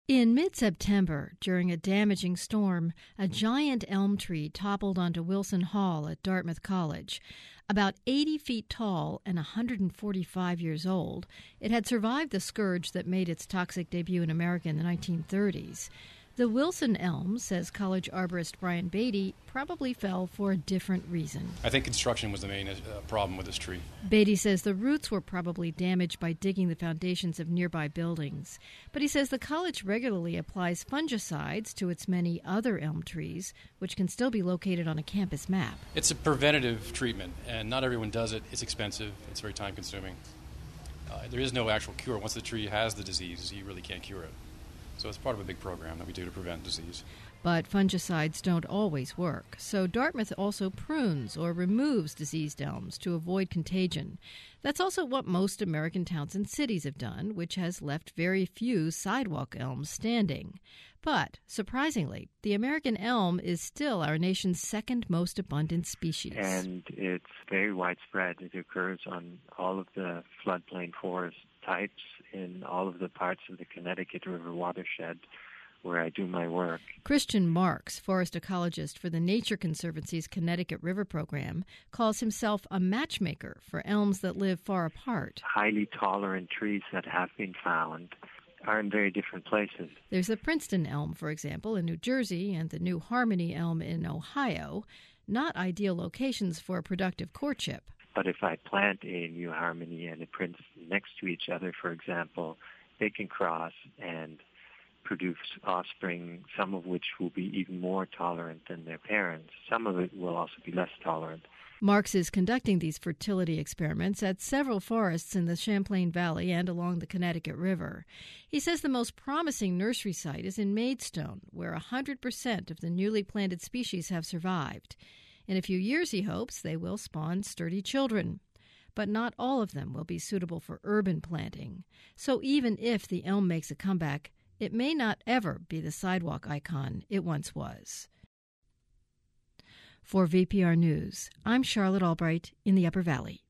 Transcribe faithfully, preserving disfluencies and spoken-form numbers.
In mid-September, during a damaging storm, a giant elm tree toppled onto Wilson Hall at Dartmouth College. About eighty feet tall and one hundred forty-five years old, it had survived the scourge that made its toxic debut in America in the nineteen thirties. The Wilson elm, says college arborist Brian Beatty, probably fell for a different reason. I think construction was the main uh, problem with this tree. Beatty says the roots were probably damaged by digging the foundations of nearby buildings. But he says the college regularly applies fungicides to its many other elm trees, which can still be located on a campus map. It's a preventative treatment, and not everyone does it. It's expensive. It's very time-consuming. Uh, there is no actual cure. Once the tree has the disease, you really can't cure it. So it's part of a big program that we do to prevent disease. But fungicides don't always work, so Dartmouth also prunes or removes diseased elms to avoid contagion. That's also what most American towns and cities have done, which has left very few sidewalk elms standing. But, surprisingly, the American elm is still our nation's second most abundant species. And it's very widespread. It occurs on all of the floodplain forest types in all of the parts of the Connecticut River watershed where I do my work. Christian Marks, forest ecologist for the Nature Conservancy's Connecticut River program, calls himself a matchmaker for elms that live far apart. Highly tolerant trees that have been found are in very different places. There's the Princeton elm, for example, in New Jersey, and the New Harmony elm in Ohio, not ideal locations for a productive courtship. But if I plant a New Harmony and a Princeton next to each other, for example, they can cross and produce offspring, some of which will be even more tolerant than their parents. Some of it will also be less tolerant. Marks is conducting these fertility experiments at several forests in the Champlain Valley and along the Connecticut River. He says the most promising nursery site is in Maidstone, where one hundred percent of the newly planted species have survived. In a few years, he hopes, they will spawn sturdy children. But not all of them will be suitable for urban planting. So even if the elm makes a comeback, it may not ever be the sidewalk icon it once was. For V P R News, I'm Charlotte Albright in the Upper Valley.